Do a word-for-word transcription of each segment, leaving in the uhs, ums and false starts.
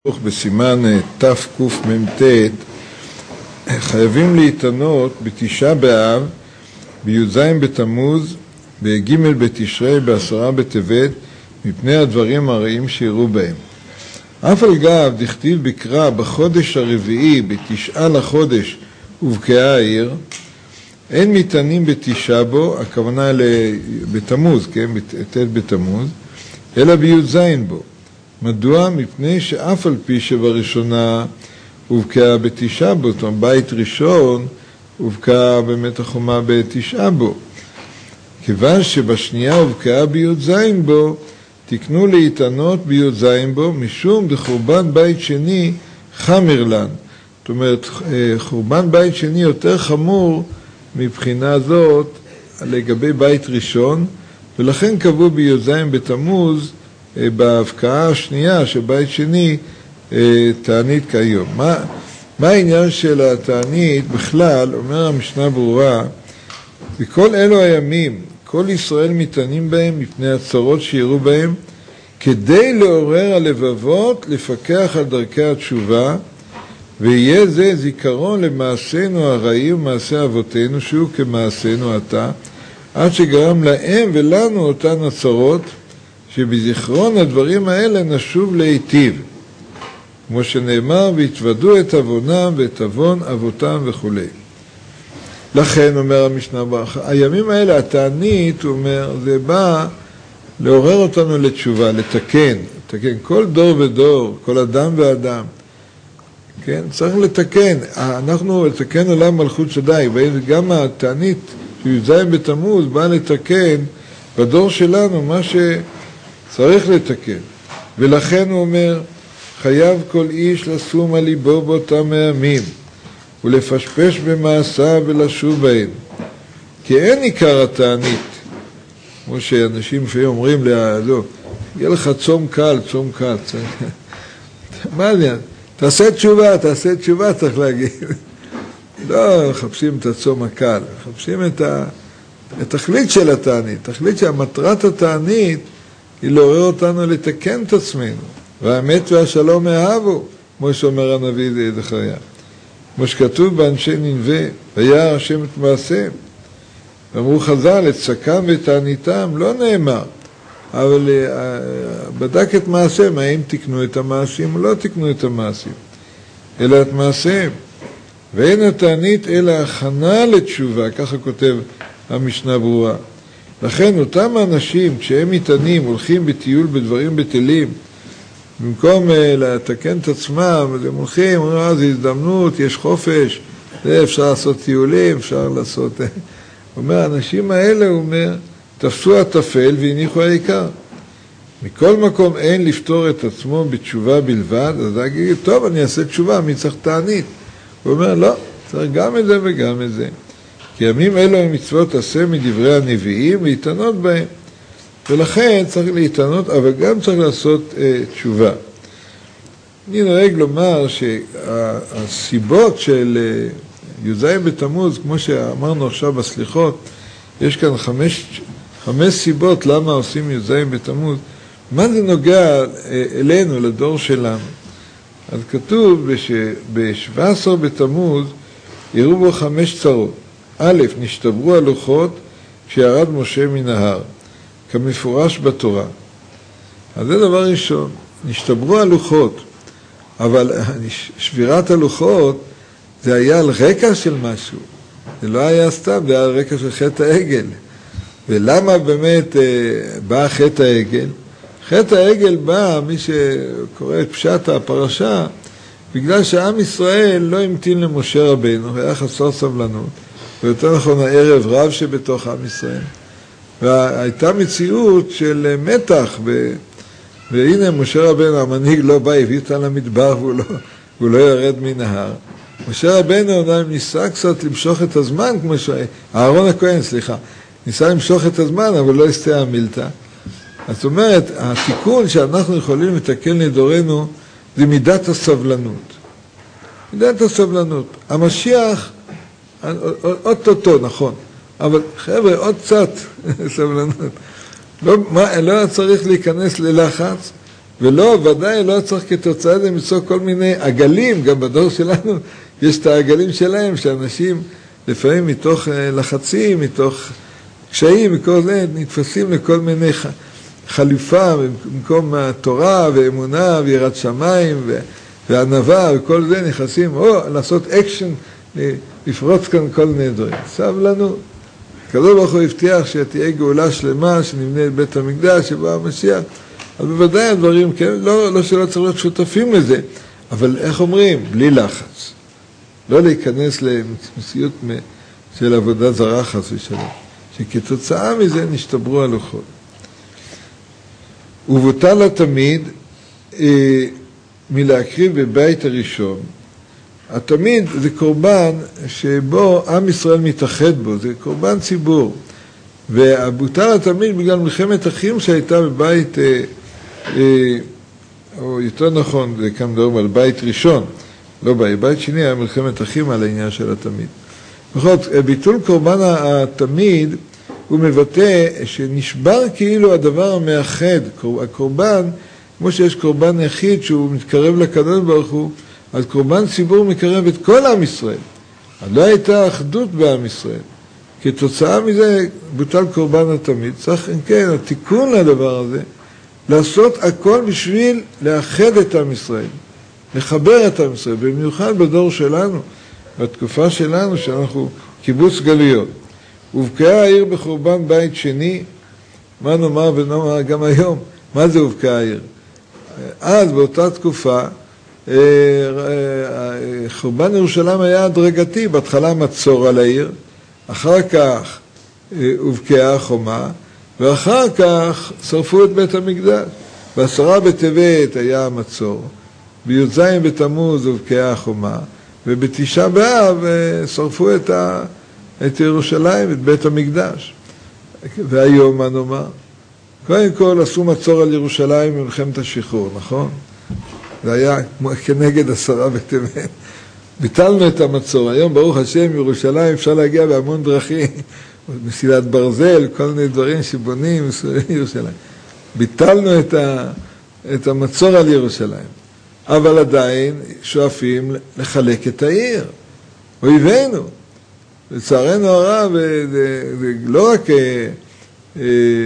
בסימן תקמ"ט חייבים להתענות בתשעה באב, בי"ז בתמוז, בג' בתשרי, בעשרה בטבת, מפני הדברים הרעים שיראו בהם. אף על גב דכתיב בקרא בחודש הרביעי, בתשעה לחודש ובקעה העיר, אין מתענים בתשעה בו, הכוונה בתמוז, כן, ת' בתמוז, אלא בי"ז בו. מדוע? מפני שאף על פי שבראשונה הובקעה בתשעה בו, זאת אומרת, בית ראשון הובקעה באמת החומה בתשעה בו. כיוון שבשנייה הובקעה בי"ז בו, תקנו להתענות בי"ז בו, משום דחורבן בית שני חמר לן. זאת אומרת, חורבן בית שני יותר חמור מבחינה זאת לגבי בית ראשון, ולכן קבעו בי"ז בתמוז, בהבקעה השנייה של בית שני, תענית כיום. מה, מה העניין של התענית? בכלל, אומר המשנה ברורה, בכל אלו הימים, כל ישראל מתענים בהם מפני הצרות שיראו בהם, כדי לעורר הלבבות, לפקח על דרכי התשובה, ויהיה זה זיכרון למעשינו הרעי ומעשה אבותינו, שהוא כמעשינו עתה, עד שגרם להם ולנו אותן הצרות, שבזיכרון הדברים האלה נשוב להיטיב, כמו שנאמר, והתוודו את אבונם ואת אבון אבותם וכו'. לכן, אומר המשנה ברכה, הימים האלה, התענית, הוא אומר, זה בא לעורר אותנו לתשובה, לתקן, לתקן כל דור ודור, כל אדם ואדם, כן? צריך לתקן, אנחנו לתקן עולם מלכות שדי, וגם התענית, שי"ז בתמוז, בא לתקן בדור שלנו מה ש... צריך לתקן, ולכן הוא אומר, חייב כל איש לשום על ליבו באותם הימים, ולפשפש במעשיו ולשוב בהם, כי אין עיקר התענית, כמו שאנשים לפעמים אומרים לה, לא, יהיה לך צום קל, צום קל, מה זה? תעשה תשובה, תעשה תשובה, צריך להגיד. לא מחפשים את הצום הקל, מחפשים את התכלית של התענית, תכלית שהמטרת התענית, היא לעורר אותנו לתקן את עצמנו, והאמת והשלום אהבו, כמו שאומר הנביא זכריה. כמו שכתוב באנשי נינווה, וירא השם את מעשיהם. ואמרו חז"ל, את צקם ותעניתם, לא נאמר, אבל בדק את מעשיהם, האם תקנו את המעשים או לא תקנו את המעשים, אלא את מעשיהם. ואין התענית אלא הכנה לתשובה, ככה כותב המשנה ברורה. לכן אותם האנשים, כשהם מתענים, הולכים בטיול בדברים בטלים, במקום לתקן את עצמם, הם הולכים, אומרים, אה, זו הזדמנות, יש חופש, זה אפשר לעשות טיולים, אפשר לעשות... הוא אומר, האנשים האלה, הוא אומר, תפסו הטפל והניחו העיקר. מכל מקום אין לפתור את עצמו בתשובה בלבד, אז להגיד, טוב, אני אעשה תשובה, מי צריך תענית? הוא אומר, לא, צריך גם את זה וגם את זה. כי ימים אלו הם מצוות עשה מדברי הנביאים להתענות בהם. ולכן צריך להתענות, אבל גם צריך לעשות אה, תשובה. אני נוהג לומר שהסיבות של אה, י"ז בתמוז, כמו שאמרנו עכשיו בסליחות, יש כאן חמש, חמש סיבות למה עושים י"ז בתמוז. מה זה נוגע אה, אלינו, לדור שלנו? אז כתוב שב-שבעה עשר בתמוז יראו בו חמש צרות. א', נשתברו הלוחות כשירד משה מן ההר, כמפורש בתורה. אז זה דבר ראשון, נשתברו הלוחות, אבל שבירת הלוחות זה היה על רקע של משהו, זה לא היה סתם, זה היה על רקע של חטא העגל. ולמה באמת בא חטא העגל? חטא העגל בא, מי שקורא את פשט הפרשה, בגלל שעם ישראל לא המתין למשה רבינו, היה חסר סבלנות, ויותר נכון הערב רב שבתוך עם ישראל, והייתה מציאות של מתח, ו... והנה משה רבנו המנהיג לא בא, הביא אותה למדבר והוא לא, והוא לא ירד מן ההר. משה רבנו ניסה קצת למשוך את הזמן, כמו ש... אהרון הכהן, סליחה, ניסה למשוך את הזמן, אבל לא הסתייע המילתא. זאת אומרת, התיקון שאנחנו יכולים לתקן לדורנו, זה מידת הסבלנות. מידת הסבלנות. המשיח, אוטוטו, נכון, אבל חבר'ה, עוד קצת סבלנות. לא, מה, לא צריך להיכנס ללחץ, ולא, ודאי לא צריך כתוצאה זה למצוא כל מיני עגלים, גם בדור שלנו יש את העגלים שלהם, שאנשים לפעמים מתוך לחצים, מתוך קשיים, מכל זה נתפסים לכל מיני חליפה, במקום התורה ואמונה ויראת שמיים וענווה וכל זה נכנסים, או לעשות אקשן, לפרוץ כאן כל מיני דברים. סב לנו, הקדוש ברוך הוא הבטיח שתהיה גאולה שלמה, שנבנה את בית המקדש, שבא המשיח, אז בוודאי הדברים, כן, לא, לא שלא צריך להיות שותפים לזה, אבל איך אומרים? בלי לחץ. לא להיכנס למציאות של עבודה זרה חס ושלום, שכתוצאה מזה נשתברו הלוחות. ובוטל התמיד אה, מלהקריב בבית הראשון. התמיד זה קורבן שבו עם ישראל מתאחד בו, זה קורבן ציבור. ובוטל התמיד בגלל מלחמת אחים שהייתה בבית, אה, אה, או יותר נכון, זה כאן מדברים על בית ראשון, לא בית, בית שני היה מלחמת אחים על העניין של התמיד. בכל זאת, ביטול קורבן התמיד הוא מבטא שנשבר כאילו הדבר המאחד, הקורבן, כמו שיש קורבן יחיד שהוא מתקרב לקדוש ברוך הוא, אז קורבן ציבור מקרב את כל עם ישראל. אז לא הייתה אחדות בעם ישראל. כתוצאה מזה בוטל קורבן התמיד. צריך, כן, התיקון לדבר הזה, לעשות הכל בשביל לאחד את עם ישראל, לחבר את עם ישראל, במיוחד בדור שלנו, בתקופה שלנו שאנחנו קיבוץ גלויות. הובקעה העיר בחורבן בית שני, מה נאמר ונאמר גם היום, מה זה הובקעה העיר? אז באותה תקופה, חורבן ירושלים היה הדרגתי, בהתחלה מצור על העיר, אחר כך הובקעה החומה, ואחר כך שרפו את בית המקדש. בעשרה בטבת היה המצור, בי"ז בתמוז הובקעה החומה, ובתשעה באב שרפו את, ה... את ירושלים, את בית המקדש. והיום מה נאמר? קודם כל עשו מצור על ירושלים במלחמת השחרור, נכון? זה היה כנגד עשרה בטבת. ביטלנו את המצור. היום ברוך השם ירושלים אפשר להגיע בהמון דרכים, מסילת ברזל, כל מיני דברים שבונים ירושלים. ביטלנו את, ה... את המצור על ירושלים. אבל עדיין שואפים לחלק את העיר. אויבינו. לצערנו הרב, זה, זה לא רק אה, אה,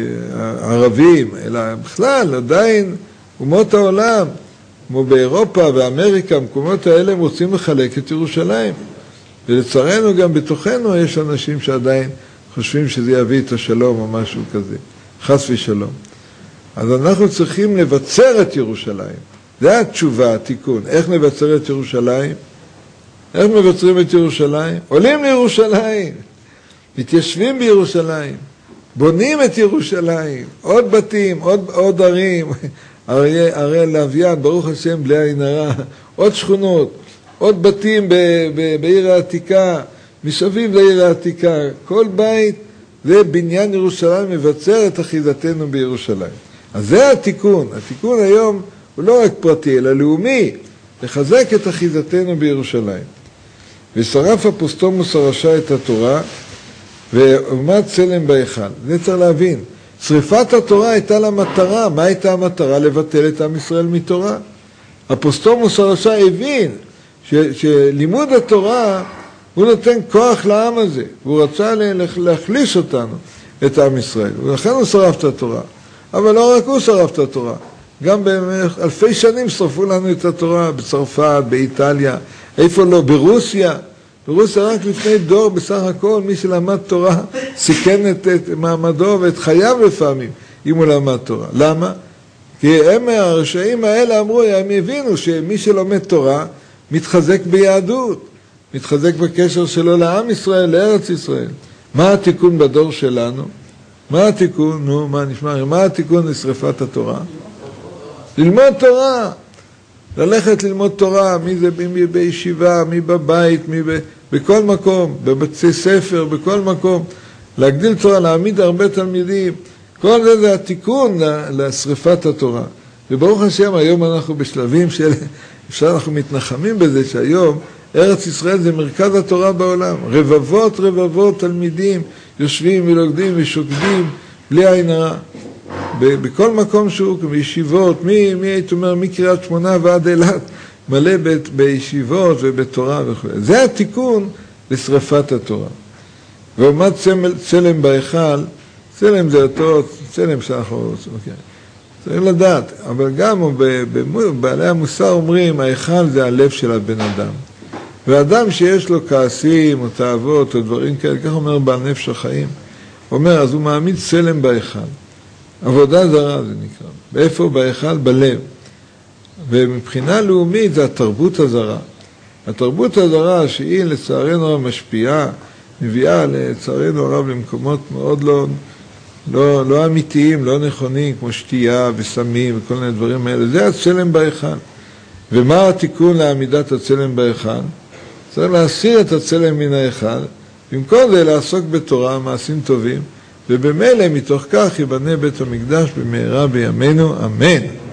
ערבים, אלא בכלל, עדיין אומות העולם, כמו באירופה ואמריקה, המקומות האלה הם רוצים לחלק את ירושלים. ולצערנו גם בתוכנו יש אנשים שעדיין חושבים שזה יביא את השלום או משהו כזה. חס ושלום. אז אנחנו צריכים לבצר את ירושלים. זה התשובה, התיקון. איך נבצר את ירושלים? איך מבצרים את ירושלים? עולים לירושלים, מתיישבים בירושלים, בונים את ירושלים, עוד בתים, עוד, עוד ערים, הרי, הרי לוויין, ברוך השם, בלי עין הרע, עוד שכונות, עוד בתים ב, ב, בעיר העתיקה, מסביב לעיר העתיקה, כל בית זה בניין ירושלים מבצר את אחיזתנו בירושלים. אז זה התיקון. התיקון היום הוא לא רק פרטי, אלא לאומי, לחזק את אחיזתנו בירושלים. ושרף אפוסטומוס הרשע את התורה, ועמד צלם בהיכל. זה צריך להבין. שריפת התורה הייתה לה מטרה. מה הייתה המטרה? לבטל את עם ישראל מתורה. אפוסטומוס הרשע הבין ש, שלימוד התורה הוא נותן כוח לעם הזה, והוא רצה להחליש אותנו, את עם ישראל. ולכן הוא שרף את התורה. אבל לא רק הוא שרף את התורה. גם באלפי שנים שרפו לנו את התורה, בצרפת, באיטליה, איפה לא? ברוסיה. ברוסיה רק לפני דור בסך הכל, מי שלמד תורה סיכן את, את מעמדו ואת חייו לפעמים, אם הוא למד תורה. למה? כי הם הרשעים האלה אמרו, הם הבינו שמי שלומד תורה מתחזק ביהדות, מתחזק בקשר שלו לעם ישראל, לארץ ישראל. מה התיקון בדור שלנו? מה התיקון? נו, מה נשמע? מה התיקון לשריפת התורה? ללמוד תורה. ללכת ללמוד תורה, מי זה מי בישיבה, מי בבית, מי ב, בכל מקום, בבתי ספר, בכל מקום. להגדיל תורה, להעמיד הרבה תלמידים. כל זה זה התיקון לשריפת התורה. וברוך השם, היום אנחנו בשלבים של, אפשר אנחנו מתנחמים בזה שהיום ארץ ישראל זה מרכז התורה בעולם. רבבות רבבות תלמידים יושבים ולוגדים ושוקדים בלי עין הרע. בכל מקום שהוא, בישיבות, מי, מי היית אומר, מקריית שמונה ועד אילת, מלא ב, בישיבות ובתורה וכו'. זה התיקון לשרפת התורה. ועומד צלם, צלם בהיכל, צלם זה אותו צלם שאנחנו רוצים, אוקיי. צריך לדעת, אבל גם בעלי המוסר אומרים, ההיכל זה הלב של הבן אדם. ואדם שיש לו כעסים או תאוות או דברים כאלה, כך אומר בעל נפש החיים, אומר, אז הוא מעמיד צלם בהיכל. עבודה זרה זה נקרא. באיפה? בהיכל? בלב. ומבחינה לאומית זה התרבות הזרה. התרבות הזרה שהיא לצערנו הרב משפיעה, מביאה לצערנו הרב למקומות מאוד לא, לא, לא אמיתיים, לא נכונים, כמו שתייה וסמים וכל מיני דברים האלה. זה הצלם בהיכל. ומה התיקון לעמידת הצלם בהיכל? צריך להסיר את הצלם מן ההיכל, במקום זה לעסוק בתורה, מעשים טובים, ובמילא מתוך כך ייבנה בית המקדש במהרה בימינו, אמן.